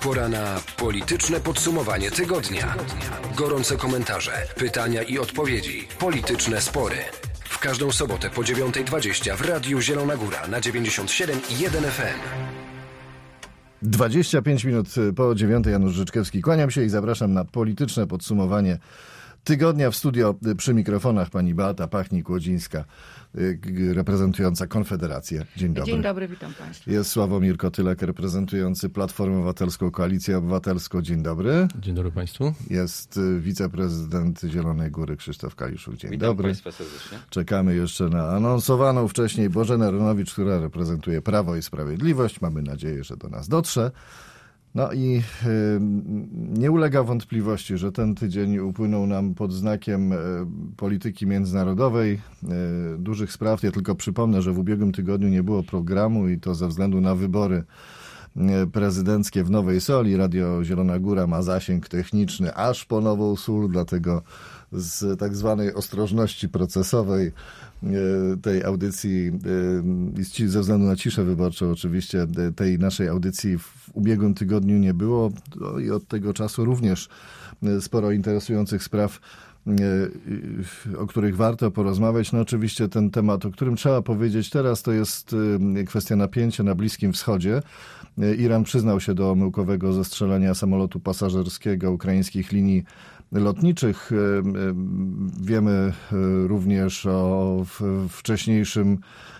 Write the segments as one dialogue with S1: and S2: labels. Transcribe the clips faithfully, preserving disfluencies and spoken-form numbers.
S1: Pora na polityczne podsumowanie tygodnia. Gorące komentarze, pytania i odpowiedzi. Polityczne spory. W każdą sobotę po dziewiąta dwadzieścia w Radiu Zielona Góra na dziewięćdziesiąt siedem i jeden F M.
S2: dwadzieścia pięć minut po dziewiątej. Janusz Życzkewski. Kłaniam się i zapraszam na polityczne podsumowanie tygodnia. W studio przy mikrofonach pani Beata Pachnik-Łodzińska, reprezentująca Konfederację. Dzień dobry.
S3: Dzień dobry, witam państwa.
S2: Jest Sławomir Kotylek, reprezentujący Platformę Obywatelską, Koalicję Obywatelską. Dzień dobry.
S4: Dzień dobry państwu.
S2: Jest wiceprezydent Zielonej Góry Krzysztof Kaliszuk. Dzień
S5: Witam
S2: dobry.
S5: państwa serdecznie.
S2: Czekamy jeszcze na anonsowaną wcześniej Bożenę Runowicz, która reprezentuje Prawo i Sprawiedliwość. Mamy nadzieję, że do nas dotrze. No i y, nie ulega wątpliwości, że ten tydzień upłynął nam pod znakiem y, polityki międzynarodowej, y, dużych spraw. Ja tylko przypomnę, że w ubiegłym tygodniu nie było programu i to ze względu na wybory y, prezydenckie w Nowej Soli. Radio Zielona Góra ma zasięg techniczny aż po Nową Sól, dlatego z tak zwanej ostrożności procesowej tej audycji i ze względu na ciszę wyborczą oczywiście tej naszej audycji w ubiegłym tygodniu nie było i od tego czasu również sporo interesujących spraw, o których warto porozmawiać. No oczywiście ten temat, o którym trzeba powiedzieć teraz, to jest kwestia napięcia na Bliskim Wschodzie. Iran przyznał się do omyłkowego zestrzelenia samolotu pasażerskiego ukraińskich linii lotniczych. Wiemy również o wcześniejszym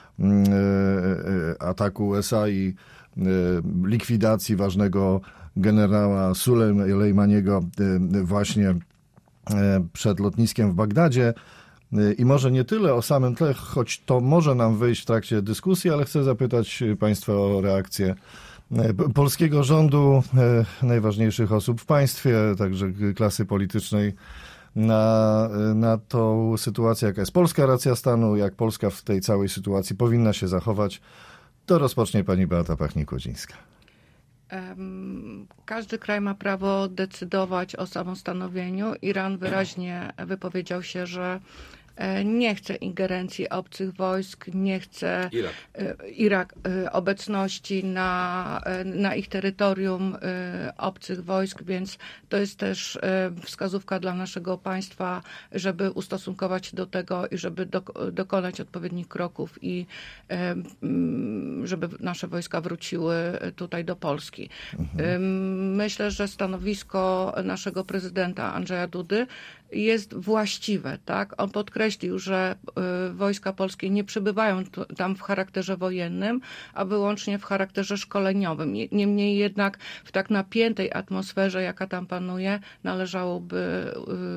S2: ataku U S A i likwidacji ważnego generała Sulejmaniego właśnie przed lotniskiem w Bagdadzie. I może nie tyle o samym tle, choć to może nam wyjść w trakcie dyskusji, ale chcę zapytać państwa o reakcję polskiego rządu, najważniejszych osób w państwie, także klasy politycznej, na, na tą sytuację, jaka jest polska racja stanu, jak Polska w tej całej sytuacji powinna się zachować. To rozpocznie pani Beata Pachnik-Łodzińska.
S3: Każdy kraj ma prawo decydować o samostanowieniu. Iran wyraźnie wypowiedział się, że nie chce ingerencji obcych wojsk, nie chce
S5: Irak,
S3: Irak obecności na, na ich terytorium obcych wojsk, więc to jest też wskazówka dla naszego państwa, żeby ustosunkować się do tego i żeby do, dokonać odpowiednich kroków i żeby nasze wojska wróciły tutaj do Polski. Mhm. Myślę, że stanowisko naszego prezydenta Andrzeja Dudy jest właściwe, tak? On podkreślił, że y, wojska polskie nie przybywają tu, tam w charakterze wojennym, a wyłącznie w charakterze szkoleniowym. Niemniej jednak w tak napiętej atmosferze, jaka tam panuje, należałoby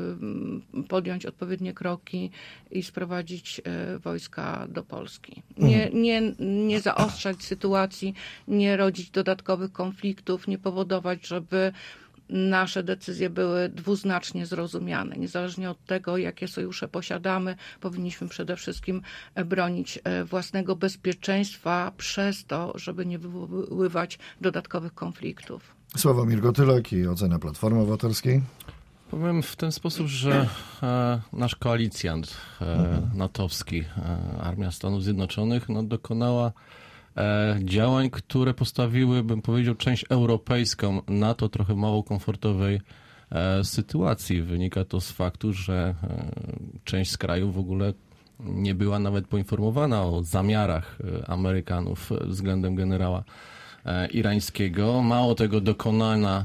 S3: y, podjąć odpowiednie kroki i sprowadzić y, wojska do Polski. Nie, nie, nie zaostrzać sytuacji, nie rodzić dodatkowych konfliktów, nie powodować, żeby nasze decyzje były dwuznacznie zrozumiane. Niezależnie od tego, jakie sojusze posiadamy, powinniśmy przede wszystkim bronić własnego bezpieczeństwa przez to, żeby nie wywoływać dodatkowych konfliktów.
S2: Sławomir Kotylek i ocena Platformy Obywatelskiej.
S4: Powiem w ten sposób, że e, nasz koalicjant e, mhm. natowski, e, Armia Stanów Zjednoczonych, no, dokonała E, działań, które postawiły, bym powiedział, część europejską na to trochę mało komfortowej e, sytuacji. Wynika to z faktu, że e, część z krajów w ogóle nie była nawet poinformowana o zamiarach e, Amerykanów względem generała e, irańskiego. Mało tego, dokonana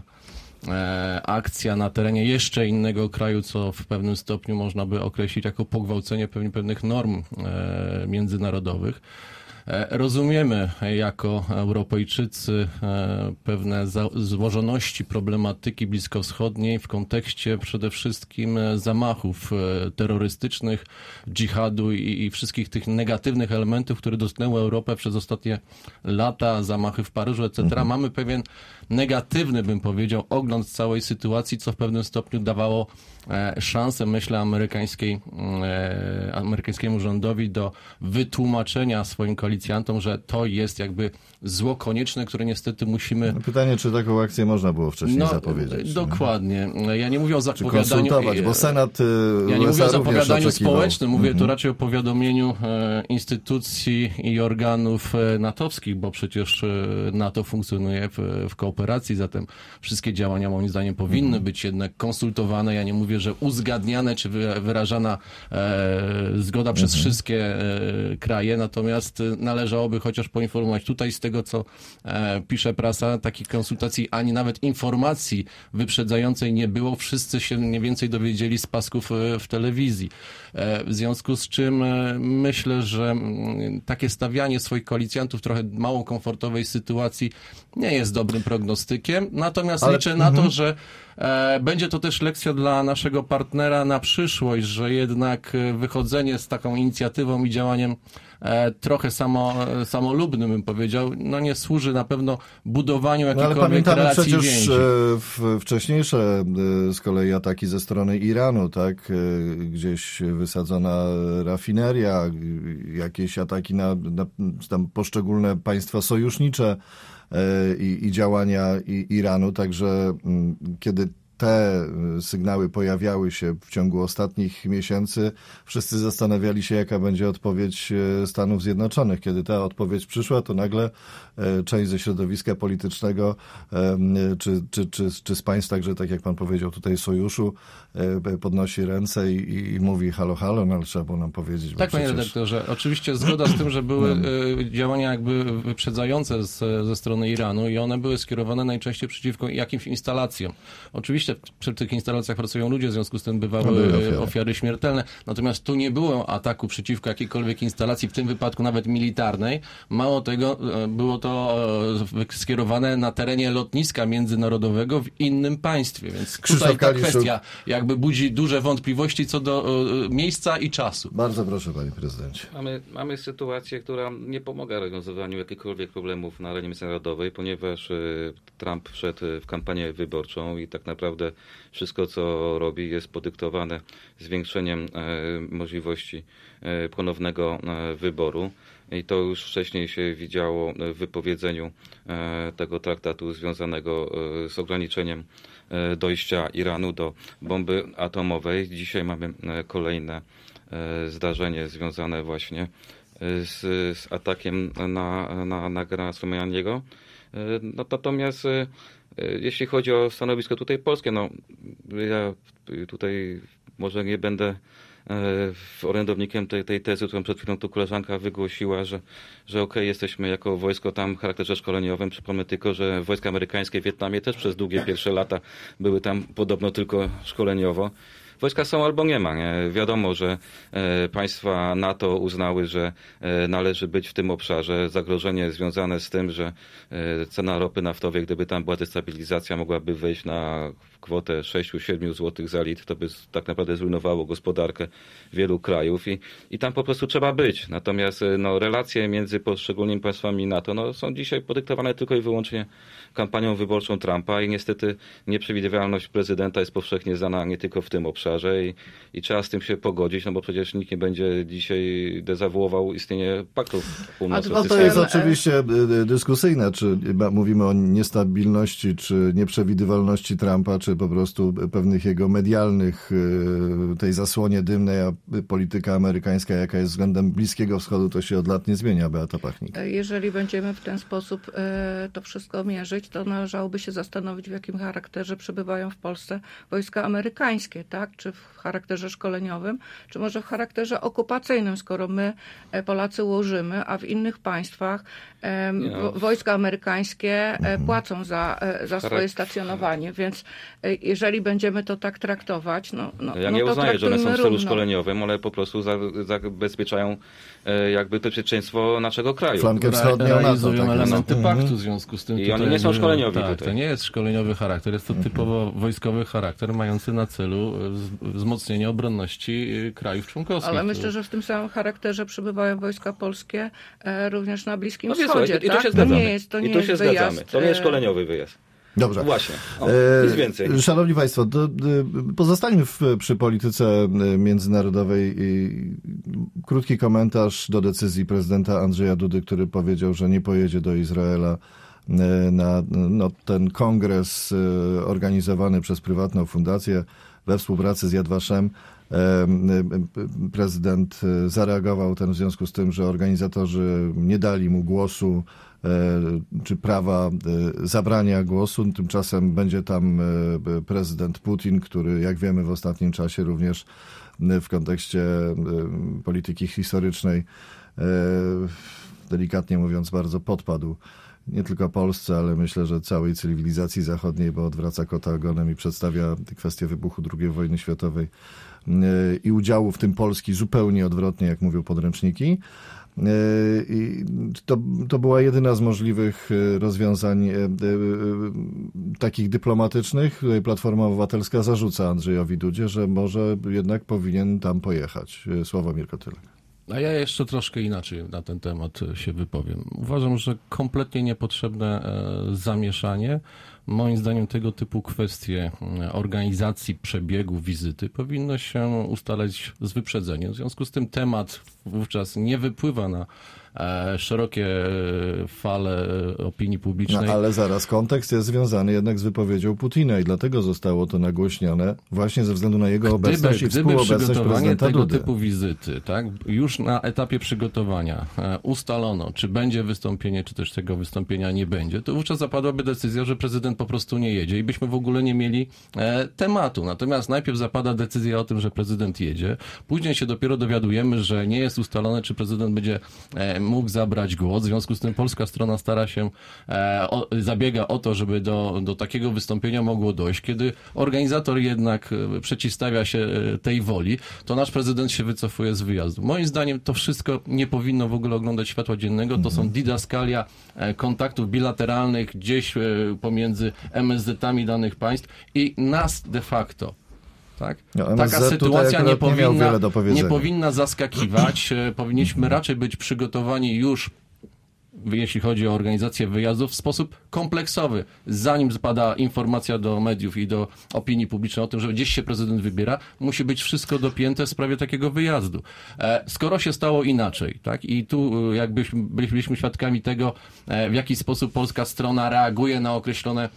S4: e, akcja na terenie jeszcze innego kraju, co w pewnym stopniu można by określić jako pogwałcenie pewnie pewnych norm e, międzynarodowych. Rozumiemy jako Europejczycy pewne złożoności problematyki bliskowschodniej w kontekście przede wszystkim zamachów terrorystycznych, dżihadu i, i wszystkich tych negatywnych elementów, które dotknęły Europę przez ostatnie lata, zamachy w Paryżu, et cetera. Mhm. Mamy pewien negatywny, bym powiedział, ogląd całej sytuacji, co w pewnym stopniu dawało szansę, myślę, amerykańskiej, amerykańskiemu rządowi do wytłumaczenia swoim koalicjantom koalicjantom, że to jest jakby zło konieczne, które niestety musimy...
S2: No pytanie, czy taką akcję można było wcześniej
S4: no,
S2: zapowiedzieć?
S4: Dokładnie. Nie? Ja nie mówię o
S2: Czy
S4: zapowiadaniu...
S2: konsultować, bo Senat
S4: Ja nie mówię o zapowiadaniu
S2: oczekiwał.
S4: społecznym, mówię
S2: Mhm.
S4: tu raczej o powiadomieniu e, instytucji i organów e, natowskich, bo przecież e, NATO funkcjonuje w, w kooperacji, zatem wszystkie działania moim zdaniem powinny mhm. być jednak konsultowane. Ja nie mówię, że uzgadniane czy wy, wyrażana e, zgoda przez mhm. wszystkie e, kraje, natomiast należałoby chociaż poinformować. Tutaj z tego, co e, pisze prasa, takich konsultacji ani nawet informacji wyprzedzającej nie było. Wszyscy się mniej więcej dowiedzieli z pasków e, w telewizji. E, w związku z czym e, myślę, że m, takie stawianie swoich koalicjantów w trochę mało komfortowej sytuacji nie jest dobrym prognostykiem. Natomiast Ale... liczę na to, że e, będzie to też lekcja dla naszego partnera na przyszłość, że jednak wychodzenie z taką inicjatywą i działaniem e, trochę samo, samolubnym, bym powiedział, no nie służy na pewno budowaniu jakichkolwiek
S2: no, ale pamiętamy
S4: relacji
S2: przecież
S4: więzi.
S2: W, wcześniejsze z kolei ataki ze strony Iranu, tak? Gdzieś wysadzona rafineria, jakieś ataki na, na tam poszczególne państwa sojusznicze i, i działania i, Iranu, także kiedy te sygnały pojawiały się w ciągu ostatnich miesięcy, wszyscy zastanawiali się, jaka będzie odpowiedź Stanów Zjednoczonych. Kiedy ta odpowiedź przyszła, to nagle część ze środowiska politycznego, czy, czy, czy, czy z państw, także tak jak pan powiedział tutaj, sojuszu, podnosi ręce i, i mówi halo, halo, no ale trzeba było nam powiedzieć.
S4: Tak, panie przecież... redaktorze, oczywiście zgoda z tym, że były no. działania jakby wyprzedzające z, ze strony Iranu i one były skierowane najczęściej przeciwko jakimś instalacjom. Oczywiście przy tych instalacjach pracują ludzie, w związku z tym bywały no ofiary. ofiary śmiertelne. Natomiast tu nie było ataku przeciwko jakiejkolwiek instalacji, w tym wypadku nawet militarnej. Mało tego, było to skierowane na terenie lotniska międzynarodowego w innym państwie. Więc
S2: Krzysztof
S4: tutaj ta
S2: Kaliszuk.
S4: kwestia jakby budzi duże wątpliwości co do miejsca i czasu.
S2: Bardzo proszę, panie prezydencie.
S5: Mamy, mamy sytuację, która nie pomaga rozwiązywaniu jakichkolwiek problemów na arenie międzynarodowej, ponieważ Trump wszedł w kampanię wyborczą i tak naprawdę wszystko, co robi, jest podyktowane zwiększeniem e, możliwości e, ponownego e, wyboru. I to już wcześniej się widziało w wypowiedzeniu e, tego traktatu związanego e, z ograniczeniem e, dojścia Iranu do bomby atomowej. Dzisiaj mamy e, kolejne e, zdarzenie związane właśnie e, z, z atakiem na, na, na Gera Soleimaniego. E, no, natomiast e, jeśli chodzi o stanowisko tutaj polskie, no ja tutaj może nie będę orędownikiem tej, tej tezy, którą przed chwilą tu koleżanka wygłosiła, że, że okej, okay, jesteśmy jako wojsko tam w charakterze szkoleniowym. Przypomnę tylko, że wojska amerykańskie w Wietnamie też przez długie pierwsze lata były tam podobno tylko szkoleniowo. Wojska są albo nie ma. Nie? Wiadomo, że e, państwa NATO uznały, że e, należy być w tym obszarze. Zagrożenie związane z tym, że e, cena ropy naftowej, gdyby tam była destabilizacja, mogłaby wejść na kwotę sześć do siedmiu złotych za litr, to by tak naprawdę zrujnowało gospodarkę wielu krajów i, i tam po prostu trzeba być. Natomiast no, relacje między poszczególnymi państwami NATO no, są dzisiaj podyktowane tylko i wyłącznie kampanią wyborczą Trumpa i niestety nieprzewidywalność prezydenta jest powszechnie znana nie tylko w tym obszarze i, i trzeba z tym się pogodzić, no bo przecież nikt nie będzie dzisiaj dezawuował istnienie paktu północnoatlantyckiego.
S2: To jest oczywiście dyskusyjne, czy mówimy o niestabilności, czy nieprzewidywalności Trumpa, czy po prostu pewnych jego medialnych, tej zasłonie dymnej, a polityka amerykańska, jaka jest względem Bliskiego Wschodu, to się od lat nie zmienia, Beata Pachnik.
S3: Jeżeli będziemy w ten sposób to wszystko mierzyć, to należałoby się zastanowić, w jakim charakterze przebywają w Polsce wojska amerykańskie, tak? Czy w charakterze szkoleniowym, czy może w charakterze okupacyjnym, skoro my, Polacy, łożymy, a w innych państwach no. wojska amerykańskie mhm. płacą za, za swoje stacjonowanie, więc jeżeli będziemy to tak traktować, no, no
S5: ja nie
S3: no to
S5: uznaję, że one są w celu
S3: równo.
S5: szkoleniowym, ale po prostu zabezpieczają jakby to bezpieczeństwo naszego kraju.
S2: Flankę wschodnią
S4: realizują
S2: NATO,
S4: elementy
S2: tak
S4: paktu,
S2: mhm.
S4: w związku z tym.
S5: I
S4: tutaj,
S5: oni nie są szkoleniowi
S4: tak,
S5: tutaj.
S4: To nie jest szkoleniowy charakter, jest to typowo wojskowy charakter, mający na celu wzmocnienie obronności krajów członkowskich.
S3: Ale myślę, że w tym samym charakterze przebywają wojska polskie również na Bliskim
S5: no
S3: Wschodzie.
S5: I, i
S3: tak?
S5: to się zgadzamy.
S3: To nie jest, to nie
S5: I tu się
S3: jest
S5: zgadzamy.
S3: wyjazd.
S5: To nie jest szkoleniowy wyjazd.
S2: Dobrze.
S5: Właśnie. O, nic więcej.
S2: E, Szanowni Państwo, do, do, pozostańmy w, przy polityce międzynarodowej. I krótki komentarz do decyzji prezydenta Andrzeja Dudy, który powiedział, że nie pojedzie do Izraela na no, ten kongres organizowany przez prywatną fundację we współpracy z Yad Vashem. Prezydent zareagował ten w związku z tym, że organizatorzy nie dali mu głosu czy prawa zabrania głosu. Tymczasem będzie tam prezydent Putin, który, jak wiemy, w ostatnim czasie również w kontekście polityki historycznej, delikatnie mówiąc, bardzo podpadł nie tylko Polsce, ale myślę, że całej cywilizacji zachodniej, bo odwraca kota ogonem i przedstawia kwestię wybuchu drugiej wojny światowej i udziału w tym Polski zupełnie odwrotnie, jak mówią podręczniki. I to, to była jedyna z możliwych rozwiązań takich dyplomatycznych. Platforma Obywatelska zarzuca Andrzejowi Dudzie, że może jednak powinien tam pojechać. Sławomir Kotylek.
S4: A ja jeszcze troszkę inaczej na ten temat się wypowiem. Uważam, że kompletnie niepotrzebne zamieszanie. Moim zdaniem tego typu kwestie organizacji przebiegu wizyty powinno się ustalać z wyprzedzeniem. W związku z tym temat wówczas nie wypływa na szerokie fale opinii publicznej.
S2: No, ale zaraz, kontekst jest związany jednak z wypowiedzią Putina i dlatego zostało to nagłośnione właśnie ze względu na jego
S4: Gdyby,
S2: obecność i
S4: gdyby
S2: współobecność
S4: przygotowanie
S2: prezydenta
S4: tego
S2: Dudy.
S4: typu wizyty, tak, już na etapie przygotowania ustalono, czy będzie wystąpienie, czy też tego wystąpienia nie będzie, to wówczas zapadłaby decyzja, że prezydent po prostu nie jedzie i byśmy w ogóle nie mieli e, tematu. Natomiast najpierw zapada decyzja o tym, że prezydent jedzie, później się dopiero dowiadujemy, że nie jest ustalone, czy prezydent będzie e, mógł zabrać głos. W związku z tym polska strona stara się, e, o, zabiega o to, żeby do, do takiego wystąpienia mogło dojść. Kiedy organizator jednak e, przeciwstawia się e, tej woli, to nasz prezydent się wycofuje z wyjazdu. Moim zdaniem to wszystko nie powinno w ogóle oglądać światła dziennego. To są didaskalia e, kontaktów bilateralnych gdzieś e, pomiędzy em es zetami danych państw i nas de facto. Tak?
S2: No,
S4: Taka sytuacja nie powinna,
S2: nie,
S4: nie powinna zaskakiwać. Powinniśmy raczej być przygotowani już, jeśli chodzi o organizację wyjazdów, w sposób kompleksowy. Zanim spada informacja do mediów i do opinii publicznej o tym, że gdzieś się prezydent wybiera, musi być wszystko dopięte w sprawie takiego wyjazdu. Skoro się stało inaczej, tak? I tu jakbyśmy byliśmy świadkami tego, w jaki sposób polska strona reaguje na określone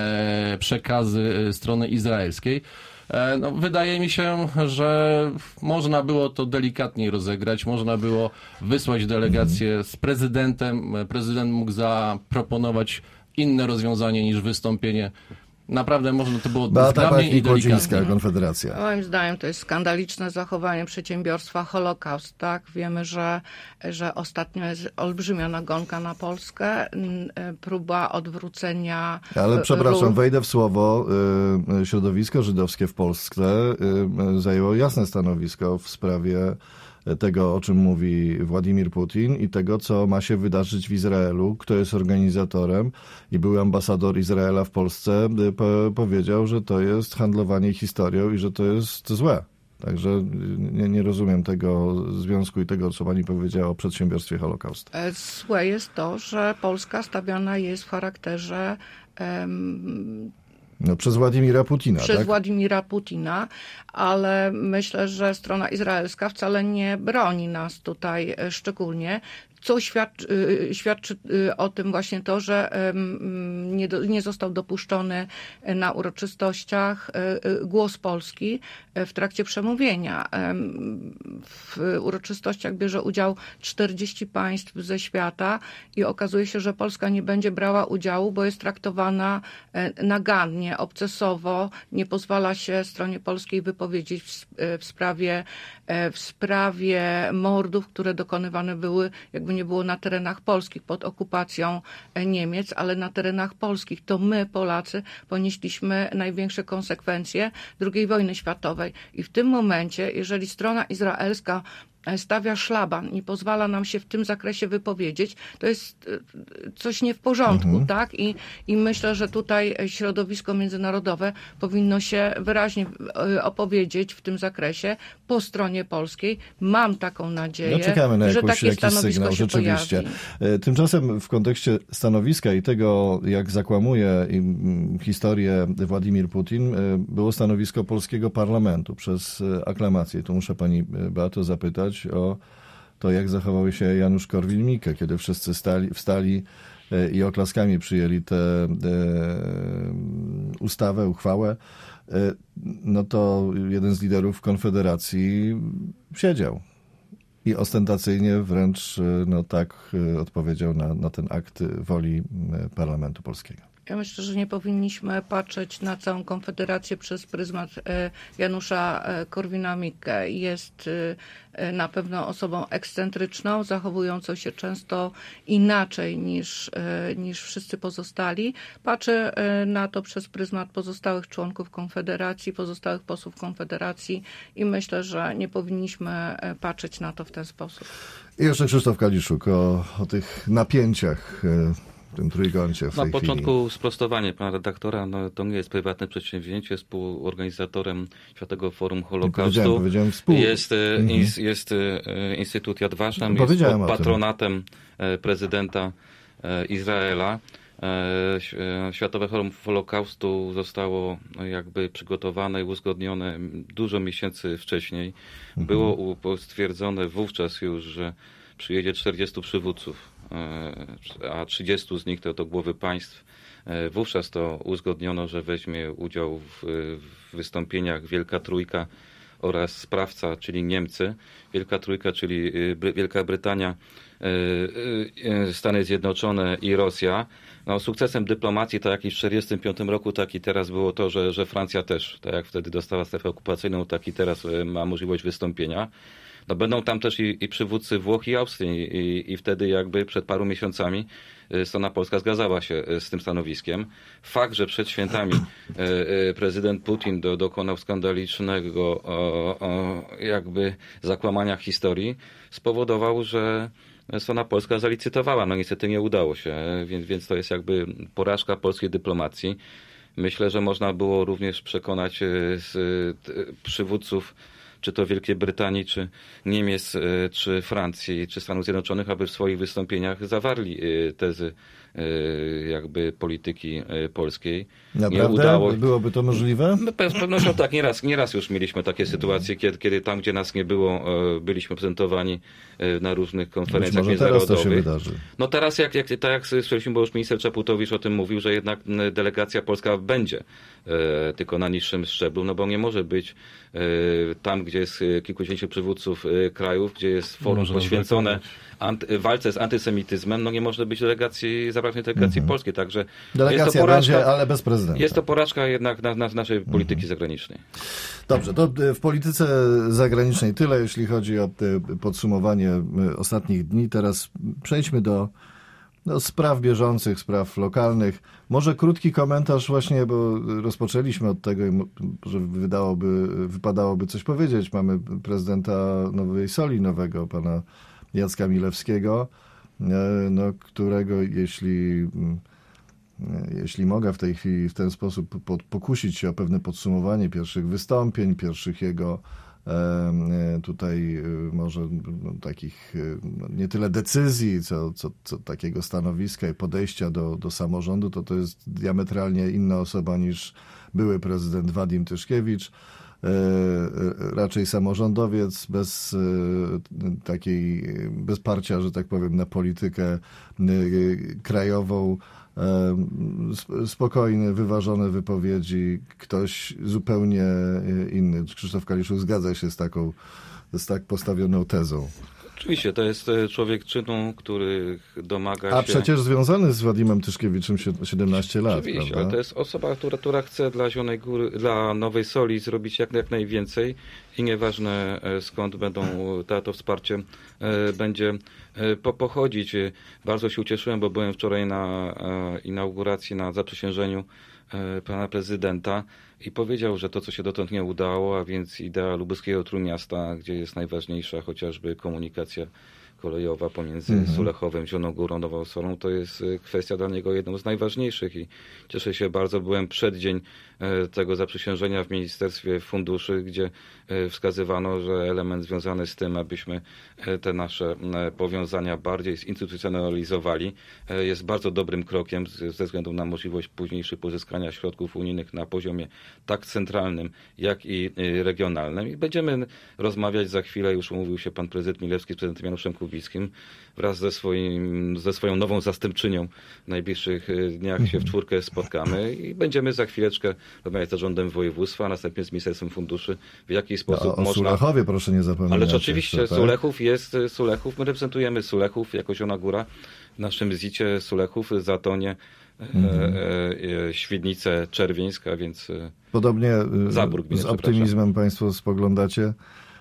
S4: przekazy strony izraelskiej, no, wydaje mi się, że można było to delikatniej rozegrać, można było wysłać delegację z prezydentem, prezydent mógł zaproponować inne rozwiązanie niż wystąpienie. Naprawdę można to było zgrabnie i delikatnie.
S2: Konfederacja.
S3: Moim zdaniem to jest skandaliczne zachowanie przedsiębiorstwa Holokaust. Tak? Wiemy, że, że ostatnio jest olbrzymia nagonka na Polskę, próba odwrócenia.
S2: Ale przepraszam,
S3: ról.
S2: wejdę w słowo. Środowisko żydowskie w Polsce zajęło jasne stanowisko w sprawie tego, o czym mówi Władimir Putin i tego, co ma się wydarzyć w Izraelu, kto jest organizatorem i były ambasador Izraela w Polsce po, powiedział, że to jest handlowanie historią i że to jest złe. Także nie, nie rozumiem tego związku i tego, co pani powiedziała o przedsiębiorstwie Holokaust.
S3: Złe jest to, że Polska stawiana jest w charakterze um,
S2: No, przez Władimira Putina,
S3: Przez
S2: tak?
S3: Władimira Putina, ale myślę, że strona izraelska wcale nie broni nas tutaj szczególnie, co świadczy, świadczy o tym właśnie to, że nie, nie został dopuszczony na uroczystościach głos Polski w trakcie przemówienia. W uroczystościach bierze udział czterdzieści państw ze świata i okazuje się, że Polska nie będzie brała udziału, bo jest traktowana nagannie, obcesowo, nie pozwala się stronie polskiej wypowiedzieć w, w sprawie, w sprawie mordów, które dokonywane były, jakby nie było na terenach polskich pod okupacją Niemiec, ale na terenach polskich. To my, Polacy, ponieśliśmy największe konsekwencje drugiej wojny światowej. I w tym momencie, jeżeli strona izraelska stawia szlaban i pozwala nam się w tym zakresie wypowiedzieć, to jest coś nie w porządku, mhm. tak? I, I myślę, że tutaj środowisko międzynarodowe powinno się wyraźnie opowiedzieć w tym zakresie po stronie polskiej. Mam taką nadzieję,
S2: no czekamy na
S3: że
S2: jakąś,
S3: takie
S2: jakiś
S3: stanowisko
S2: sygnał,
S3: się
S2: rzeczywiście.
S3: pojawi.
S2: Tymczasem w kontekście stanowiska i tego, jak zakłamuje historię Władimir Putin, było stanowisko polskiego parlamentu przez aklamację. Tu muszę pani Beato zapytać o to, jak zachował się Janusz Korwin-Mikke, kiedy wszyscy stali, wstali i oklaskami przyjęli tę ustawę, uchwałę, no to jeden z liderów Konfederacji siedział i ostentacyjnie wręcz no tak odpowiedział na, na ten akt woli parlamentu polskiego.
S3: Ja myślę, że nie powinniśmy patrzeć na całą Konfederację przez pryzmat Janusza Korwina-Mikke. Jest na pewno osobą ekscentryczną, zachowującą się często inaczej niż, niż wszyscy pozostali. Patrzę na to przez pryzmat pozostałych członków Konfederacji, pozostałych posłów Konfederacji i myślę, że nie powinniśmy patrzeć na to w ten sposób.
S2: I jeszcze Krzysztof Kaliszuk o, o tych napięciach w tym trójkącie w
S5: Na
S2: tej
S5: początku
S2: chwili.
S5: Sprostowanie pana redaktora, no, to nie jest prywatne przedsięwzięcie, jest współorganizatorem Światowego Forum Holokaustu.
S2: Powiedziałem, powiedziałem współ.
S5: Jest,
S2: mhm.
S5: jest, jest Instytut Yad Vashem,
S2: no,
S5: jest pod patronatem prezydenta Izraela. Światowe Forum Holokaustu zostało jakby przygotowane i uzgodnione dużo miesięcy wcześniej. Mhm. Było stwierdzone wówczas już, że przyjedzie czterdziestu przywódców, a trzydziestu z nich to, to głowy państw. Wówczas to uzgodniono, że weźmie udział w, w wystąpieniach Wielka Trójka oraz sprawca, czyli Niemcy. Wielka Trójka, czyli Wielka Brytania, Stany Zjednoczone i Rosja. No, sukcesem dyplomacji, tak jak i w tysiąc dziewięćset czterdziestym piątym roku, tak i teraz było to, że, że Francja też, tak jak wtedy dostała strefę okupacyjną, tak i teraz ma możliwość wystąpienia. No, będą tam też i, i przywódcy Włoch i Austrii i, i wtedy jakby przed paru miesiącami strona polska zgadzała się z tym stanowiskiem. Fakt, że przed świętami prezydent Putin do, dokonał skandalicznego o, o, jakby zakłamania historii, spowodował, że strona polska zalicytowała. No niestety nie udało się, więc, więc to jest jakby porażka polskiej dyplomacji. Myślę, że można było również przekonać z przywódców czy to Wielkiej Brytanii, czy Niemiec, czy Francji, czy Stanów Zjednoczonych, aby w swoich wystąpieniach zawarli tezy jakby polityki polskiej.
S2: Naprawdę? Nie udało. Byłoby to możliwe?
S5: Z pewnością tak. Nieraz, nieraz już mieliśmy takie sytuacje, kiedy, kiedy tam, gdzie nas nie było, byliśmy prezentowani na różnych konferencjach międzynarodowych.
S2: Teraz to się wydarzy.
S5: No teraz, jak, jak, tak jak słyszeliśmy, bo już minister Czaputowicz o tym mówił, że jednak delegacja polska będzie e, tylko na niższym szczeblu, no bo nie może być e, tam, gdzie jest kilkudziesięciu przywódców e, krajów, gdzie jest forum poświęcone anty, walce z antysemityzmem, no nie może być delegacji, zabraknie delegacji mhm. polskiej, także
S2: delegacja
S5: jest to porażka,
S2: będzie, ale bez prezydenta.
S5: Jest to porażka jednak na, na, naszej mhm. polityki zagranicznej.
S2: Dobrze, to w polityce zagranicznej tyle, jeśli chodzi o podsumowanie ostatnich dni. Teraz przejdźmy do, do spraw bieżących, spraw lokalnych. Może krótki komentarz właśnie, bo rozpoczęliśmy od tego, że wydałoby, wypadałoby coś powiedzieć. Mamy prezydenta Nowej Soli, nowego pana Jacka Milewskiego, no, którego jeśli, jeśli mogę w tej chwili w ten sposób pokusić się o pewne podsumowanie pierwszych wystąpień, pierwszych jego tutaj może no, takich no, nie tyle decyzji, co, co, co takiego stanowiska i podejścia do, do samorządu, to to jest diametralnie inna osoba niż były prezydent Wadim Tyszkiewicz. Raczej samorządowiec bez takiej, bez parcia, że tak powiem, na politykę krajową, spokojne, wyważone wypowiedzi, ktoś zupełnie inny. Krzysztof Kaliszuk zgadza się z taką, z tak postawioną tezą.
S5: Oczywiście, to jest człowiek czynu, który domaga się...
S2: A przecież związany z Wadimem Tyszkiewiczem siedemnaście lat,
S5: Oczywiście,
S2: prawda?
S5: ale to jest osoba, która, która chce dla Zielonej Góry, dla Nowej Soli zrobić jak, jak najwięcej i nieważne skąd będą to, to wsparcie będzie po, pochodzić. Bardzo się ucieszyłem, bo byłem wczoraj na inauguracji, na zaprzysiężeniu pana prezydenta i powiedział, że to, co się dotąd nie udało, a więc idea lubuskiego Trójmiasta, gdzie jest najważniejsza chociażby komunikacja kolejowa pomiędzy mhm. Sulechowem, Zieloną Górą, Nową Solą, to jest kwestia dla niego jedną z najważniejszych i cieszę się bardzo. Byłem przeddzień tego zaprzysiężenia w Ministerstwie Funduszy, gdzie wskazywano, że element związany z tym, abyśmy te nasze powiązania bardziej zinstytucjonalizowali, jest bardzo dobrym krokiem ze względu na możliwość późniejszych pozyskania środków unijnych na poziomie tak centralnym, jak i regionalnym. I będziemy rozmawiać za chwilę, już umówił się pan prezydent Milewski z prezydentem Januszem Kubickim, wraz ze, swoim, ze swoją nową zastępczynią w najbliższych dniach się w czwórkę spotkamy i będziemy za chwileczkę rozmawiać z zarządem województwa, a następnie z Ministerstwem Funduszy, w jaki sposób
S2: no, o
S5: można...
S2: Sulechowie proszę nie zapominać.
S5: Ale oczywiście
S2: jeszcze, tak?
S5: Sulechów jest Sulechów, my reprezentujemy Sulechów jako Zielona Góra w naszym zicie Sulechów, Zatonie, mhm. e, e, Świdnicę, Czerwieńska, więc
S2: podobnie
S5: Zabór,
S2: z optymizmem państwo spoglądacie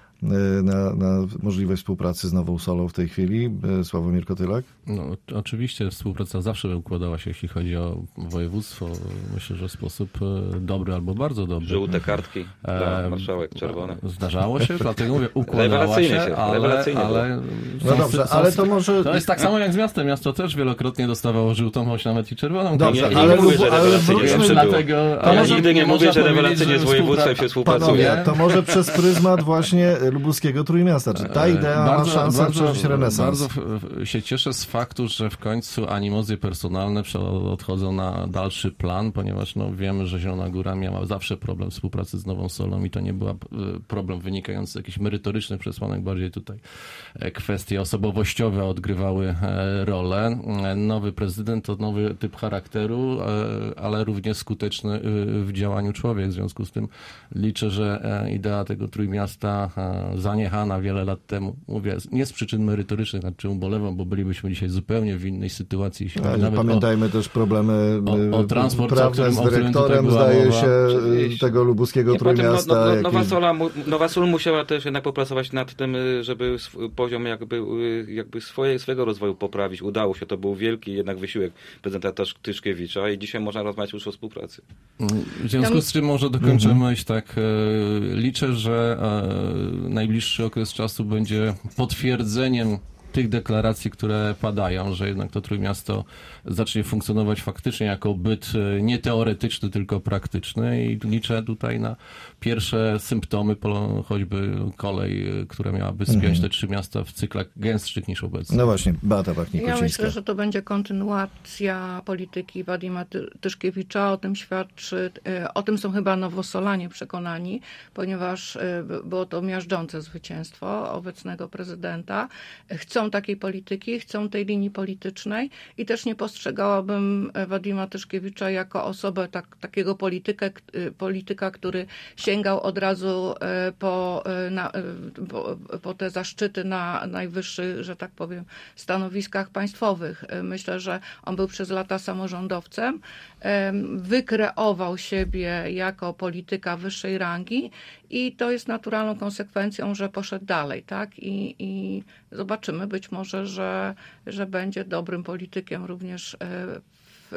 S2: na, na możliwość współpracy z Nową Solą w tej chwili. Sławomir Kotylak?
S4: No, oczywiście współpraca zawsze układała się, jeśli chodzi o województwo. Myślę, że w sposób dobry albo bardzo dobry.
S5: Żółte kartki dla marszałek, czerwone.
S4: Zdarzało się, dlatego mówię, układała się,
S5: się,
S4: ale... ale
S2: no dobrze, są, ale to może...
S4: To jest tak samo jak z miastem. Miasto też wielokrotnie dostawało żółtą, choć nawet i czerwoną.
S2: Dobrze,
S5: nie, nie
S2: ale,
S5: mówię, że
S2: ale wróćmy
S4: dlatego...
S5: To ja nigdy nie mówię, że rewelacyjnie z województwem się współpracuje.
S2: Panowie, to może przez pryzmat właśnie lubuskiego Trójmiasta. Czy ta idea
S4: bardzo,
S2: ma szansę
S4: bardzo,
S2: przeżyć renesans?
S4: Bardzo się cieszę z faktu, że w końcu animozje personalne odchodzą na dalszy plan, ponieważ no, wiemy, że Zielona Góra miała zawsze problem współpracy z Nową Solą i to nie był problem wynikający z jakichś merytorycznych przesłanek, bardziej tutaj kwestie osobowościowe odgrywały rolę. Nowy prezydent to nowy typ charakteru, ale równie skuteczny w działaniu człowiek. W związku z tym liczę, że idea tego Trójmiasta zaniechana wiele lat temu, mówię, nie z przyczyn merytorycznych, nad czym ubolewam, bo bylibyśmy dzisiaj zupełnie w innej sytuacji.
S2: Ale pamiętajmy o, też problemy
S4: o, o transport,
S2: prawne
S4: o którym,
S2: z dyrektorem, zdaje mowa. się, Oczywiście. tego lubuskiego
S5: nie,
S2: Trójmiasta.
S5: No, no,
S2: jakim...
S5: Nowa Sola, Nowa Sól musiała też jednak popracować nad tym, żeby poziom jakby, jakby swoje, swojego rozwoju poprawić. Udało się, to był wielki jednak wysiłek prezydenta Tyszkiewicza i dzisiaj można rozmawiać już o współpracy.
S4: W związku z czym może dokończę mhm. myśl, tak, liczę, że najbliższy okres czasu będzie potwierdzeniem tych deklaracji, które padają, że jednak to Trójmiasto zacznie funkcjonować faktycznie jako byt nie teoretyczny, tylko praktyczny i liczę tutaj na pierwsze symptomy, choćby kolej, która miałaby spiąć mhm. te trzy miasta w cyklach gęstszych niż obecnie.
S2: No właśnie, Beata Pachnik-Kucińska.
S3: Ja myślę, że to będzie kontynuacja polityki Wadima Tyszkiewicza, o tym świadczy, o tym są chyba Nowosolanie przekonani, ponieważ było to miażdżące zwycięstwo obecnego prezydenta. Chcą takiej polityki, chcą tej linii politycznej i też nie postrzegałabym Wadima Tyszkiewicza jako osobę tak, takiego politykę, polityka, który sięgał od razu po, na, po, po te zaszczyty na najwyższych, że tak powiem, stanowiskach państwowych. Myślę, że on był przez lata samorządowcem, wykreował siebie jako polityka wyższej rangi i to jest naturalną konsekwencją, że poszedł dalej, tak? I, i zobaczymy, być może, że, że będzie dobrym politykiem również w,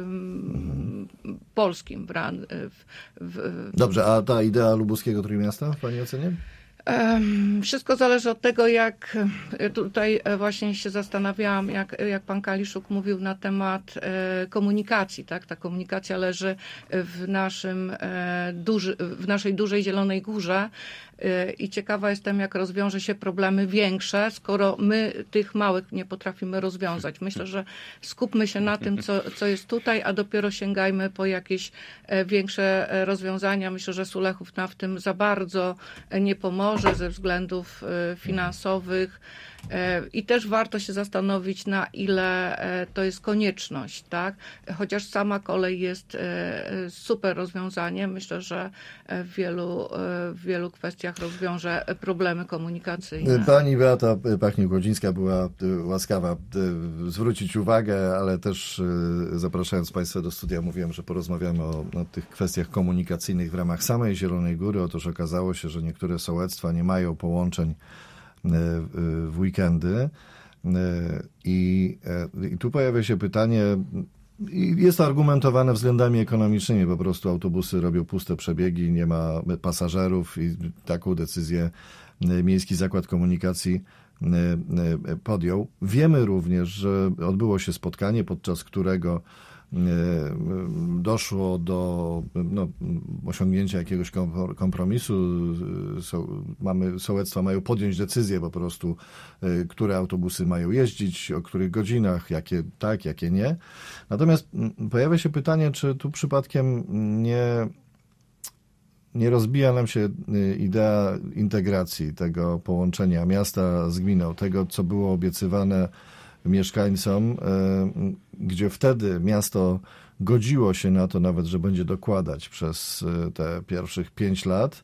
S3: w polskim. W, w,
S2: Dobrze, a ta idea lubuskiego Trójmiasta w pani ocenie?
S3: Wszystko zależy od tego, jak tutaj właśnie się zastanawiałam, jak, jak pan Kaliszuk mówił na temat komunikacji, tak? Ta komunikacja leży w naszym duży, w naszej dużej Zielonej Górze i ciekawa jestem, jak rozwiąże się problemy większe, skoro my tych małych nie potrafimy rozwiązać. Myślę, że skupmy się na tym, co, co jest tutaj, a dopiero sięgajmy po jakieś większe rozwiązania. Myślę, że Sulechów nam w tym za bardzo nie pomoże ze względów finansowych. I też warto się zastanowić, na ile to jest konieczność, tak? Chociaż sama kolej jest super rozwiązaniem, myślę, że w wielu, w wielu kwestiach rozwiąże problemy komunikacyjne.
S2: Pani Beata Pachnik-Łodzińska była łaskawa zwrócić uwagę, ale też zapraszając Państwa do studia mówiłem, że porozmawiamy o, o tych kwestiach komunikacyjnych w ramach samej Zielonej Góry. Otóż okazało się, że niektóre sołectwa nie mają połączeń w weekendy i, i tu pojawia się pytanie, i jest to argumentowane względami ekonomicznymi, po prostu autobusy robią puste przebiegi, nie ma pasażerów i taką decyzję Miejski Zakład Komunikacji podjął. Wiemy również, że odbyło się spotkanie, podczas którego doszło do no, osiągnięcia jakiegoś kompromisu. So, mamy, sołectwa mają podjąć decyzję po prostu, które autobusy mają jeździć, o których godzinach, jakie tak, jakie nie. Natomiast pojawia się pytanie, czy tu przypadkiem nie, nie rozbija nam się idea integracji, tego połączenia miasta z gminą, tego, co było obiecywane mieszkańcom, gdzie wtedy miasto godziło się na to nawet, że będzie dokładać przez te pierwszych pięć lat,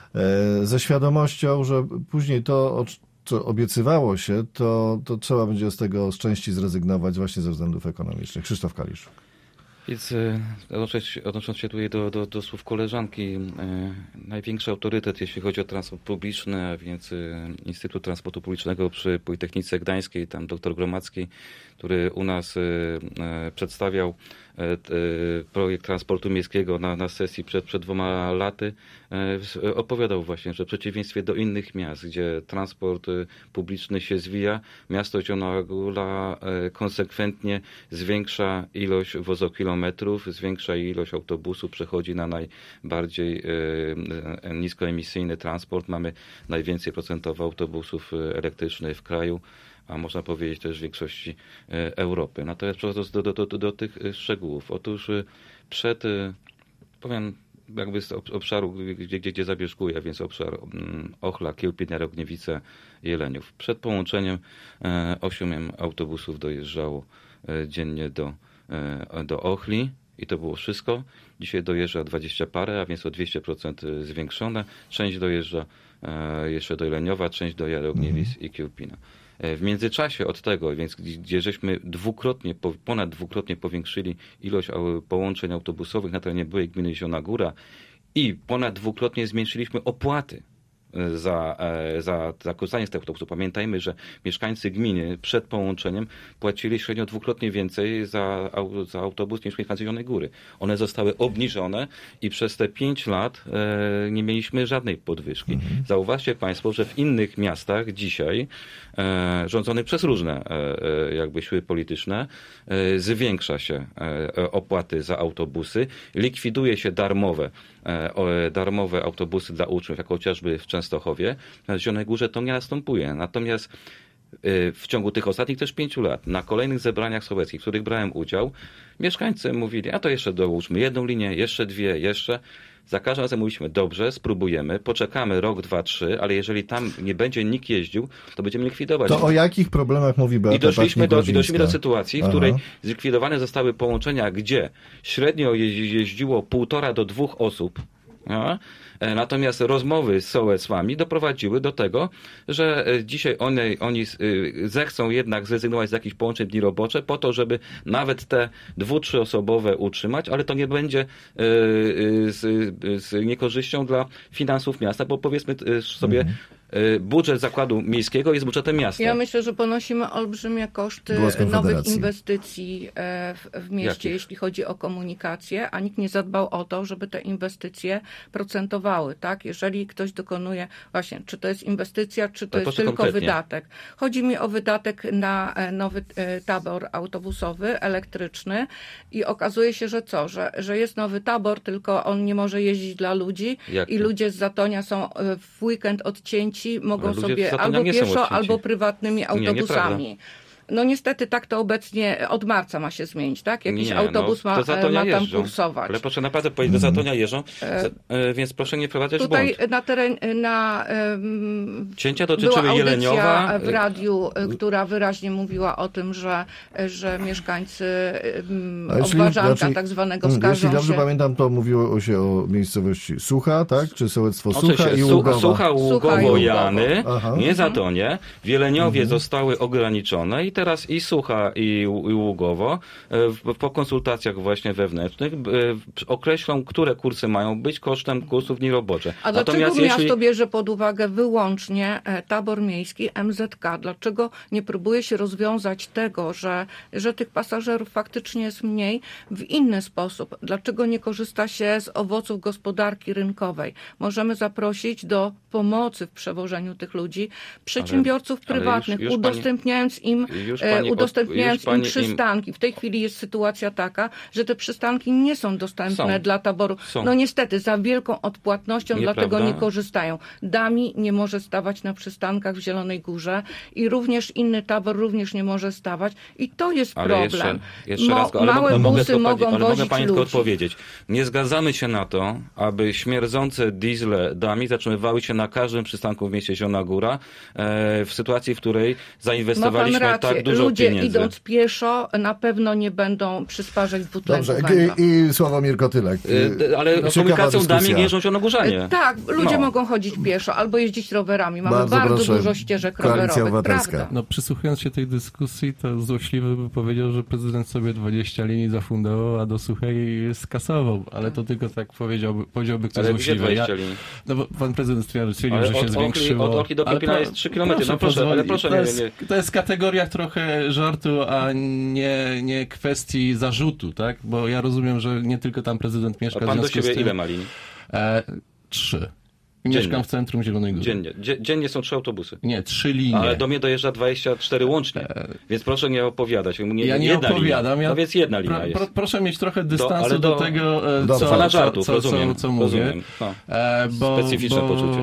S2: ze świadomością, że później to, co obiecywało się, to, to trzeba będzie z tego z części zrezygnować właśnie ze względów ekonomicznych. Krzysztof Kalisz.
S5: Więc odnosząc, odnosząc się tutaj do, do, do słów koleżanki, największy autorytet, jeśli chodzi o transport publiczny, a więc Instytut Transportu Publicznego przy Politechnice Gdańskiej, tam doktor Gromadzki, który u nas przedstawiał projekt transportu miejskiego na, na sesji przed, przed dwoma laty, opowiadał właśnie, że w przeciwieństwie do innych miast, gdzie transport publiczny się zwija, miasto Zielona Góra konsekwentnie zwiększa ilość wozokilometrów, zwiększa ilość autobusów, przechodzi na najbardziej niskoemisyjny transport. Mamy najwięcej procentowo autobusów elektrycznych w kraju, a można powiedzieć też w większości Europy. Natomiast przechodząc do, do, do, do tych szczegółów. Otóż przed, powiem jakby z obszaru, gdzie, gdzie zabierzguję, więc obszar Ochla, Kiełpin, Jarogniewice, Jeleniów. Przed połączeniem osiem autobusów dojeżdżało dziennie do, do Ochli i to było wszystko. Dzisiaj dojeżdża dwadzieścia parę, a więc o dwieście procent zwiększone. Część dojeżdża jeszcze do Jeleniowa, część do Jarogniewic mhm. i Kiełpina. W międzyczasie od tego, więc gdzie żeśmy dwukrotnie, ponad dwukrotnie powiększyli ilość połączeń autobusowych na terenie byłej gminy Zielona Góra i ponad dwukrotnie zmniejszyliśmy opłaty za, za, za korzystanie z tych autobusów. Pamiętajmy, że mieszkańcy gminy przed połączeniem płacili średnio dwukrotnie więcej za, za autobus niż mieszkańcy Zielonej Góry. One zostały obniżone i przez te pięć lat e, nie mieliśmy żadnej podwyżki. Mhm. Zauważcie Państwo, że w innych miastach dzisiaj e, rządzonych przez różne e, jakby siły polityczne e, zwiększa się e, opłaty za autobusy, likwiduje się darmowe e, darmowe autobusy dla uczniów, jak chociażby w Częstochowie. Na Zielonej Górze to nie następuje. Natomiast w ciągu tych ostatnich też pięciu lat na kolejnych zebraniach sołeckich, w których brałem udział, mieszkańcy mówili, a to jeszcze dołóżmy jedną linię, jeszcze dwie, jeszcze. Za każdym razem mówiliśmy, dobrze, spróbujemy, poczekamy rok, dwa, trzy, ale jeżeli tam nie będzie nikt jeździł, to będziemy likwidować.
S2: To o jakich problemach mówi Beata
S5: I doszliśmy do, i doszliśmy do
S2: Pachnik-Łodzińska?
S5: sytuacji, w
S2: Aha.
S5: której zlikwidowane zostały połączenia, gdzie średnio jeździło półtora do dwóch osób, a? Natomiast rozmowy z sołectwami doprowadziły do tego, że dzisiaj one, oni zechcą jednak zrezygnować z jakichś połączeń dni robocze po to, żeby nawet te dwu-, trzyosobowe utrzymać, ale to nie będzie z, z niekorzyścią dla finansów miasta, bo powiedzmy sobie, mhm. budżet zakładu miejskiego jest budżetem miasta.
S3: Ja myślę, że ponosimy olbrzymie koszty nowych inwestycji w, w mieście, Jakich? jeśli chodzi o komunikację, a nikt nie zadbał o to, żeby te inwestycje procentowały. Tak? Jeżeli ktoś dokonuje, właśnie, czy to jest inwestycja, czy to
S5: Ale
S3: jest
S5: to
S3: tylko
S5: konkretnie?
S3: wydatek. Chodzi mi o wydatek na nowy tabor autobusowy, elektryczny i okazuje się, że co? Że, że jest nowy tabor, tylko on nie może jeździć dla ludzi Jak i to? ludzie z Zatonia są w weekend odcięci, mogą sobie albo pieszo, albo prywatnymi autobusami. Nie, No niestety tak to obecnie od marca ma się zmienić, tak? Jakiś
S5: nie,
S3: autobus
S5: no,
S3: ma,
S5: do Zatonia
S3: ma tam
S5: jeżdżą.
S3: kursować.
S5: Ale proszę naprawdę powiedzieć, do Zatonia jeżdżą, e, więc proszę nie wprowadzać
S3: Tutaj
S5: błąd.
S3: na teren, na um,
S5: Cięcia
S3: była
S5: dotyczyły
S3: audycja
S5: Jeleniowa.
S3: w radiu, która wyraźnie mówiła o tym, że, że mieszkańcy um, Obwarzanka
S2: znaczy,
S3: tak zwanego
S2: Jeśli
S3: skarżą
S2: dobrze
S3: się.
S2: pamiętam, to mówiło się o miejscowości Sucha, tak? Czy sołectwo Sucha
S5: Oczywiście,
S2: i
S5: Su-
S2: Ługowa.
S5: Sucha, Ługowo, Jany,
S2: Aha.
S5: nie Zatonie. W Jeleniowie
S2: Mhm.
S5: zostały ograniczone i teraz i Sucha i, i Ługowo e, w, po konsultacjach właśnie wewnętrznych e, określą, które kursy mają być kosztem kursów nierobocze.
S3: A dlaczego
S5: Natomiast
S3: miasto
S5: jeśli...
S3: bierze pod uwagę wyłącznie e, tabor miejski M Z K? Dlaczego nie próbuje się rozwiązać tego, że, że tych pasażerów faktycznie jest mniej w inny sposób? Dlaczego nie korzysta się z owoców gospodarki rynkowej? Możemy zaprosić do pomocy w przewożeniu tych ludzi przedsiębiorców
S5: ale
S3: prywatnych,
S5: już- już
S3: udostępniając im,
S5: już
S3: e,
S5: pani od-
S3: udostępniając
S5: już pani
S3: im
S5: im-
S3: przystanki. W tej chwili jest sytuacja taka, że te przystanki nie są dostępne
S5: Są.
S3: dla taboru.
S5: Są.
S3: No niestety, za wielką odpłatnością,
S5: Nieprawda.
S3: dlatego nie korzystają. Dami nie może stawać na przystankach w Zielonej Górze i również inny tabor również nie może stawać i to jest
S5: Ale
S3: problem.
S5: jeszcze, jeszcze
S3: Mo-
S5: raz, ale
S3: małe
S5: mogę, mogę
S3: busy
S5: tylko
S3: mogą
S5: pani, ale mogę
S3: wozić
S5: pani tylko
S3: ludzi.
S5: odpowiedzieć. Nie zgadzamy się na to, aby śmierdzące diesle dami zatrzymywały się na każdym przystanku w mieście Zielona Góra, e, w sytuacji, w której
S3: Ma pan
S5: zainwestowaliśmy
S3: rację.
S5: tak dużo
S3: Ludzie
S5: pieniędzy.
S3: idąc pieszo na pewno nie będą przysparzać dwutlenku
S2: Dobrze,
S3: węgla.
S2: i, i Sławomir Kotylek.
S5: E, Ale
S2: Ciekawa
S5: komunikacją dami
S2: dyskusja.
S5: jeżdżą zielonogórzanie.
S3: E, Tak, ludzie
S5: No.
S3: mogą chodzić pieszo albo jeździć rowerami. Mamy
S2: Bardzo
S3: bardzo,
S2: proszę,
S3: dużo ścieżek
S2: Koalicja
S3: rowerowych.
S2: Obywatelska.
S3: Prawda?
S4: No przysłuchując się tej dyskusji, to złośliwy by powiedział, że prezydent sobie dwadzieścia linii zafundował, a do Suchej skasował. Ale to tylko tak powiedziałby, powiedziałby ktoś
S5: Ale gdzie
S4: złośliwy. Ja,
S5: dwadzieścia linii?
S4: no bo pan prezydent stwierdził, stwierdził
S5: Ale
S4: że się
S5: od Ochli-
S4: zwiększyło.
S5: od Ochli do
S4: Ale
S5: Pepina
S4: pro-
S5: jest trzy kilometry. No proszę, ale
S4: pozwolić.
S5: proszę,
S4: to,
S5: nie-
S4: jest,
S5: nie-
S4: to jest kategoria trochę żartu, a nie, nie kwestii zarzutu, tak? Bo ja rozumiem, że nie tylko tam prezydent mieszka.
S5: A
S4: w
S5: pan do
S4: związku z
S5: siebie
S4: tym,
S5: ile ma linii?
S4: E, trzy. I
S5: Dziennie.
S4: mieszkam w centrum Zielonej Góry.
S5: Dziennie. Dzie- Dziennie są trzy autobusy.
S4: Nie, trzy linie.
S5: Ale do mnie dojeżdża dwadzieścia cztery łącznie. Więc proszę nie opowiadać. Nie,
S4: Ja nie
S5: jedna
S4: opowiadam.
S5: Linia.
S4: Ja
S5: No więc jedna linia
S4: pro,
S5: jest.
S4: pro, proszę mieć trochę dystansu
S5: ale
S4: do,
S5: do-
S4: tego, e,
S2: Dobrze.
S4: co,
S5: Pana
S4: co,
S5: żartów,
S4: co,
S5: rozumiem,
S4: co, co mówię.
S5: rozumiem. No.
S4: E, bo,
S5: Specyficzne
S4: bo
S5: poczucie.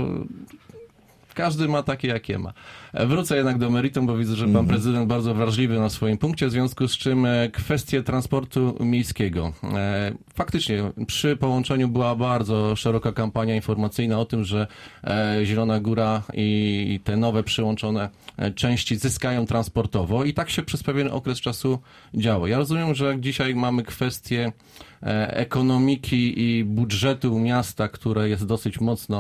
S4: Każdy ma takie, jakie ma. E, Wrócę jednak do meritum, bo widzę, że pan
S2: Mhm.
S4: prezydent bardzo wrażliwy na swoim punkcie, w związku z czym e, kwestie transportu miejskiego. E, Faktycznie przy połączeniu była bardzo szeroka kampania informacyjna o tym, że e, Zielona Góra i te nowe przyłączone e, części zyskają transportowo i tak się przez pewien okres czasu działo. Ja rozumiem, że dzisiaj mamy kwestię e, ekonomiki i budżetu miasta, które jest dosyć mocno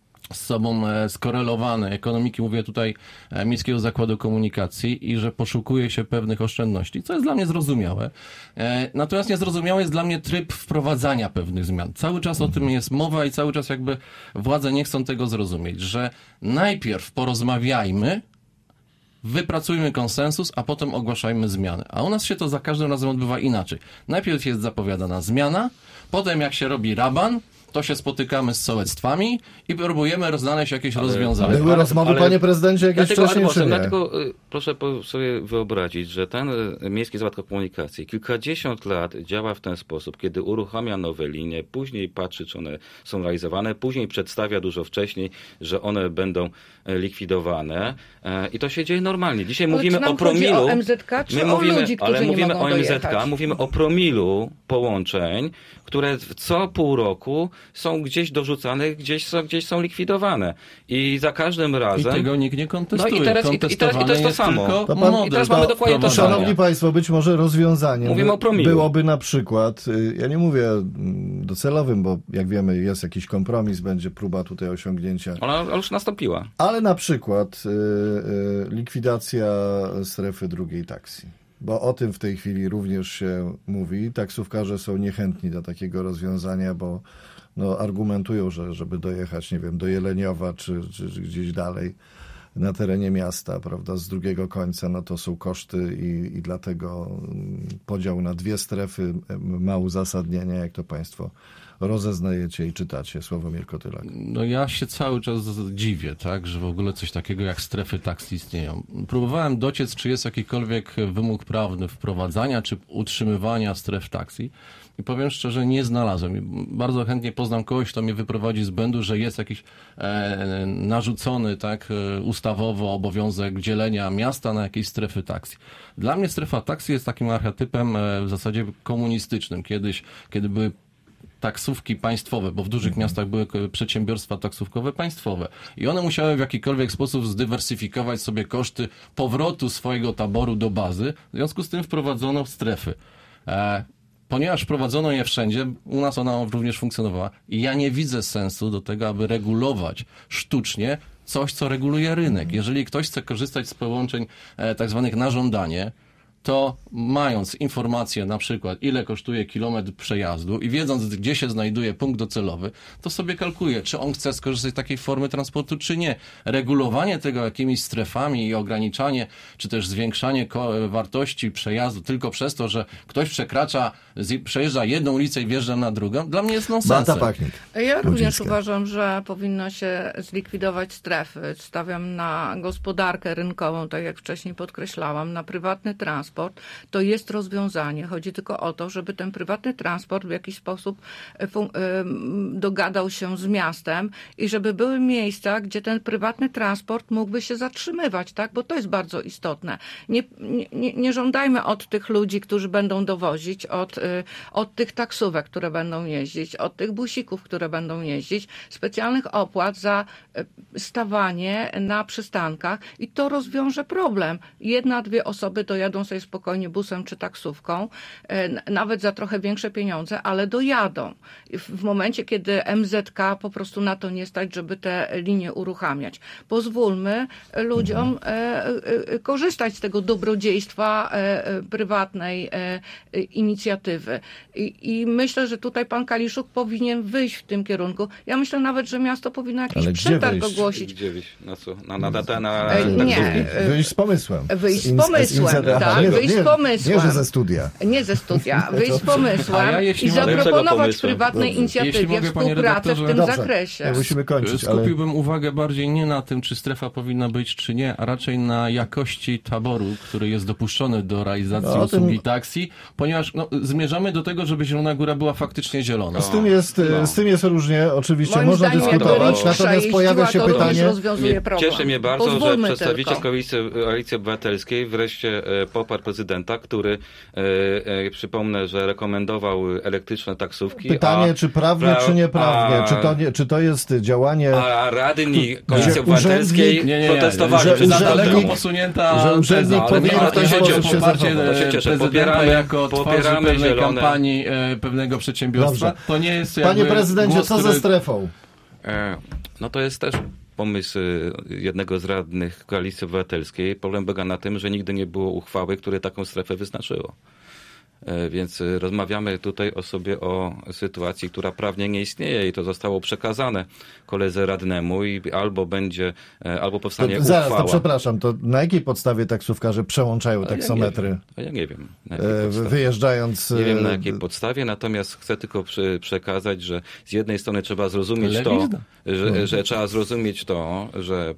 S4: z sobą e, skorelowane, ekonomiki, mówię tutaj e, Miejskiego Zakładu Komunikacji i że poszukuje się pewnych oszczędności, co jest dla mnie zrozumiałe. E, Natomiast niezrozumiały jest dla mnie tryb wprowadzania pewnych zmian. Cały czas o tym jest mowa i cały czas jakby władze nie chcą tego zrozumieć, że najpierw porozmawiajmy, wypracujmy konsensus, a potem ogłaszajmy zmiany. A u nas się to za każdym razem odbywa inaczej. Najpierw jest zapowiadana zmiana, potem jak się robi raban, to się spotykamy z sołectwami i próbujemy znaleźć jakieś rozwiązania.
S2: Były
S5: Ale-
S2: rozmowy,
S5: ale-
S2: panie prezydencie, jakieś
S5: Dlatego,
S2: wcześniej,
S5: ale
S2: czy
S5: proszę,
S2: nie?
S5: dlatego y, proszę po- sobie wyobrazić, że ten y, Miejski Zakład Komunikacji kilkadziesiąt lat działa w ten sposób, kiedy uruchamia nowe linie, później patrzy, czy one są realizowane, później przedstawia dużo wcześniej, że one będą e, likwidowane e, i to się dzieje normalnie. Dzisiaj
S3: Ale
S5: mówimy
S3: czy nam
S5: o promilu.
S3: chodzi o M Z K, czy
S5: my
S3: o
S5: mówimy,
S3: ludzi, którzy
S5: ale
S3: nie
S5: mówimy
S3: mogą
S5: o M Z K,
S3: dojechać?
S5: mówimy o promilu połączeń, które co pół roku są gdzieś dorzucane, gdzieś są, gdzieś są likwidowane. I za każdym
S4: I
S5: razem...
S4: tego nikt nie kontestuje.
S5: No i teraz- i- i teraz- i to jest to
S4: Kontestowany
S5: samo.
S4: tylko
S2: To pan-
S4: model
S5: i teraz mamy dokładnie to
S2: To,
S5: samo.
S2: szanowni państwo, być może rozwiązaniem
S5: Mówimy o promilu.
S2: byłoby na przykład, y, ja nie mówię mm, docelowym, bo jak wiemy jest jakiś kompromis, będzie próba tutaj osiągnięcia,
S5: Ona ona już nastąpiła.
S2: ale na przykład y, y, likwidacja strefy drugiej taksji. Bo o tym w tej chwili również się mówi. Taksówkarze są niechętni do takiego rozwiązania, bo no, argumentują, że żeby dojechać, nie wiem, do Jeleniowa czy, czy, czy gdzieś dalej na terenie miasta, prawda, z drugiego końca, no to są koszty i, i dlatego mm, podział na dwie strefy ma uzasadnienie, jak to państwo rozeznajecie i czytacie. Sławomir Kotylak.
S4: No ja się cały czas dziwię, tak, że w ogóle coś takiego jak strefy taksy istnieją. Próbowałem dociec, czy jest jakikolwiek wymóg prawny wprowadzania, czy utrzymywania stref taksy. I powiem szczerze, nie znalazłem. I bardzo chętnie poznam kogoś, kto mnie wyprowadzi z błędu, że jest jakiś e, narzucony tak, ustawowo obowiązek dzielenia miasta na jakieś strefy taksy. Dla mnie strefa taksy jest takim archetypem e, w zasadzie komunistycznym. Kiedyś, kiedy były taksówki państwowe, bo w dużych mhm. miastach były przedsiębiorstwa taksówkowe państwowe i one musiały w jakikolwiek sposób zdywersyfikować sobie koszty powrotu swojego taboru do bazy. W związku z tym wprowadzono strefy. E, Ponieważ wprowadzono je wszędzie, u nas ona również funkcjonowała i ja nie widzę sensu do tego, aby regulować sztucznie coś, co reguluje rynek. Jeżeli ktoś chce korzystać z połączeń e, tak zwanych na żądanie, to mając informację na przykład, ile kosztuje kilometr przejazdu i wiedząc, gdzie się znajduje punkt docelowy, to sobie kalkuluje, czy on chce skorzystać z takiej formy transportu, czy nie. Regulowanie tego jakimiś strefami i ograniczanie, czy też zwiększanie wartości przejazdu tylko przez to, że ktoś przekracza, przejeżdża jedną ulicę i wjeżdża na drugą, dla mnie jest nonsensem.
S3: Ja również uważam, że powinno się zlikwidować strefy. Stawiam na gospodarkę rynkową, tak jak wcześniej podkreślałam, na prywatny transport. To jest rozwiązanie. Chodzi tylko o to, żeby ten prywatny transport w jakiś sposób dogadał się z miastem i żeby były miejsca, gdzie ten prywatny transport mógłby się zatrzymywać, tak? Bo to jest bardzo istotne. Nie, nie, nie żądajmy od tych ludzi, którzy będą dowozić, od, od tych taksówek, które będą jeździć, od tych busików, które będą jeździć, specjalnych opłat za stawanie na przystankach i to rozwiąże problem. Jedna, dwie osoby dojadą sobie spokojnie busem czy taksówką, nawet za trochę większe pieniądze, ale dojadą. W momencie, kiedy M Z K po prostu na to nie stać, żeby te linie uruchamiać. Pozwólmy ludziom mhm. korzystać z tego dobrodziejstwa prywatnej inicjatywy. I, i myślę, że tutaj pan Kaliszuk powinien wyjść w tym kierunku. Ja myślę nawet, że miasto powinno jakiś ale przetarg ogłosić.
S5: Gdzie wyjść? Na co? Na, na, na, na, na,
S3: na nie.
S2: Wyjść z pomysłem.
S3: Wyjść z pomysłem, tak.
S2: Nie,
S3: wyjść
S2: nie,
S3: z pomysłem.
S2: Nie, że ze studia.
S3: Nie ze studia. Wyjść z pomysłem ja, i zaproponować prywatnej Dobrze. inicjatywie współpracę w tym
S2: Dobrze.
S3: zakresie.
S2: Ja musimy kończyć.
S4: Skupiłbym
S2: ale...
S4: uwagę bardziej nie na tym, czy strefa powinna być, czy nie, a raczej na jakości taboru, który jest dopuszczony do realizacji no, usługi tym... taksi, ponieważ no, zmierzamy do tego, żeby Zielona Góra była faktycznie zielona.
S2: Z tym jest,
S5: no.
S2: z tym jest różnie, oczywiście
S3: Moim
S2: można dyskutować, natomiast pojawia się pytanie...
S5: Mnie, cieszy mnie bardzo, Pozwólmy że przedstawiciel Koalicji, Koalicji Obywatelskiej wreszcie e, poparł prezydenta, który e, e, przypomnę, że rekomendował elektryczne taksówki.
S2: Pytanie,
S5: a,
S2: czy prawnie,
S5: pra,
S2: czy nieprawnie?
S5: A,
S2: czy, to nie, czy to jest działanie...
S5: A radni Koalicji Obywatelskiej
S4: nie, nie, nie,
S5: protestowali.
S4: Że,
S5: że
S4: za daleko posunięta
S2: że urzędnik
S5: powinien
S2: to się
S4: chodzi o poparcie
S5: prezydenta
S4: popieramy, jako
S5: popieramy
S4: pewnej
S5: zielone.
S4: kampanii e, pewnego przedsiębiorstwa.
S2: Dobrze.
S4: To nie jest
S2: Panie prezydencie,
S4: głos,
S2: co
S4: który...
S2: ze strefą?
S5: E, no to jest też pomysł jednego z radnych Koalicji Obywatelskiej. Problem polega na tym, że nigdy nie było uchwały, które taką strefę wyznaczyło. Więc rozmawiamy tutaj o sobie o sytuacji, która prawnie nie istnieje i to zostało przekazane koledze radnemu i albo będzie, albo powstanie
S2: to,
S5: uchwała.
S2: Zaraz, to przepraszam, to na jakiej podstawie taksówkarze przełączają taksometry?
S5: Ja, ja nie wiem.
S2: Wyjeżdżając...
S5: Nie wiem na jakiej podstawie, natomiast chcę tylko przy, przekazać, że z jednej strony trzeba zrozumieć Lewizna. to, że, hmm. że trzeba zrozumieć to, że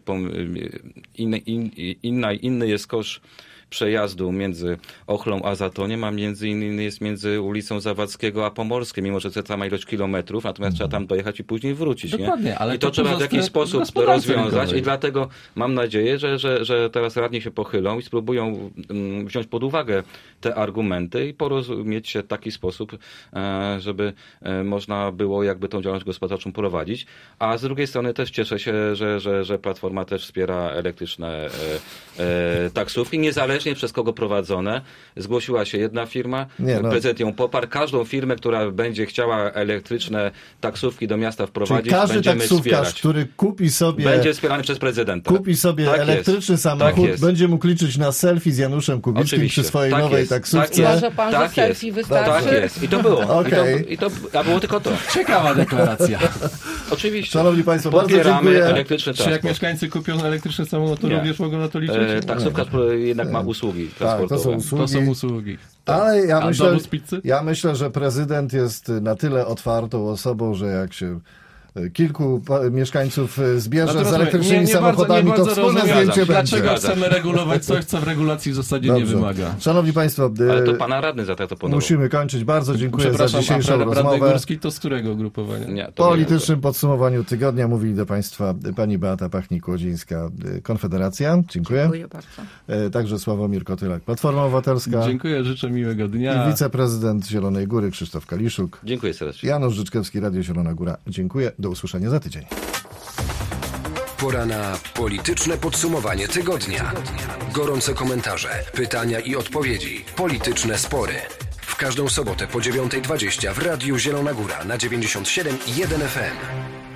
S5: inny, in, inna, inny jest kosz przejazdu między Ochlą a Zatoniem, a między innymi jest między ulicą Zawadzkiego a Pomorskie, mimo że to sama ilość kilometrów, natomiast trzeba tam dojechać i później wrócić.
S4: Dokładnie,
S5: nie?
S4: ale
S5: I to, to trzeba w jakiś sposób rozwiązać i dlatego mam nadzieję, że, że, że teraz radni się pochylą i spróbują um, wziąć pod uwagę te argumenty i porozumieć się w taki sposób, e, żeby e, można było jakby tą działalność gospodarczą prowadzić. A z drugiej strony też cieszę się, że, że, że Platforma też wspiera elektryczne e, e, taksówki, niezależnie przez kogo prowadzone. Zgłosiła się jedna firma, Nie, no. prezydent ją poparł. Każdą firmę, która będzie chciała elektryczne taksówki do miasta wprowadzić,
S2: Czyli każdy
S5: będziemy
S2: taksówkarz,
S5: wspierać.
S2: który kupi sobie...
S5: Będzie wspierany przez prezydenta.
S2: Kupi sobie tak elektryczny jest. samochód, tak będzie mógł liczyć na selfie z Januszem Kubickim
S5: Oczywiście.
S2: przy swojej
S5: tak
S2: nowej
S5: jest.
S2: taksówce.
S5: Tak
S3: Może pan,
S5: tak
S3: że selfie
S5: jest.
S3: wystarczy?
S5: Tak jest. I to było.
S2: Okay.
S5: I to, i to, a było tylko to.
S4: Ciekawa deklaracja.
S5: Oczywiście.
S2: Szanowni Państwo, bardzo
S5: Popieramy
S2: dziękuję.
S5: elektryczny transport.
S4: Czy jak mieszkańcy kupią elektryczny samochód, to
S5: Nie.
S4: również mogą na to liczyć?
S5: E, taksówkarz jednak ma usługi
S2: Tak,
S5: transportowe.
S2: to są usługi.
S4: To są usługi.
S2: Ale ja
S4: A
S2: myślę,
S4: dowóz pizzy?
S2: ja myślę, że prezydent jest na tyle otwartą osobą, że jak się kilku pa- mieszkańców zbierze
S4: Natomiast
S2: z elektrycznymi
S4: nie- nie bardzo-
S2: samochodami,
S4: nie
S2: to
S4: bardzo
S2: wspólne
S4: rozumiem,
S2: zdjęcie będzie.
S4: Dlaczego chcemy regulować coś, co w regulacji w zasadzie nie
S2: Dobrze.
S4: wymaga?
S2: Szanowni Państwo,
S5: Ale to
S2: e,
S5: pana radny za to ponoł.
S2: musimy kończyć. Bardzo dziękuję za
S4: Przepraszam,
S2: dzisiejszą
S4: a Radny
S2: rozmowę.
S4: Górski to z którego ugrupowania?
S5: Nie, to
S2: Po
S5: nie
S2: politycznym podsumowaniu tygodnia mówili do Państwa pani Beata Pachnik-Łodzińska, Konfederacja. Dziękuję.
S3: Dziękuję bardzo.
S2: E, Także Sławomir Kotylak, Platforma Obywatelska.
S4: Dziękuję, życzę miłego dnia.
S2: I wiceprezydent Zielonej Góry Krzysztof Kaliszuk.
S5: Dziękuję serdecznie.
S2: Janusz Życzkowski, Radio Zielona Góra. Dziękuję. Do usłyszenia za tydzień.
S1: Pora na polityczne podsumowanie tygodnia. Gorące komentarze, pytania i odpowiedzi. Polityczne spory. W każdą sobotę po dziewiątej dwadzieścia w Radiu Zielona Góra na dziewięćdziesiąt siedem i jeden F M.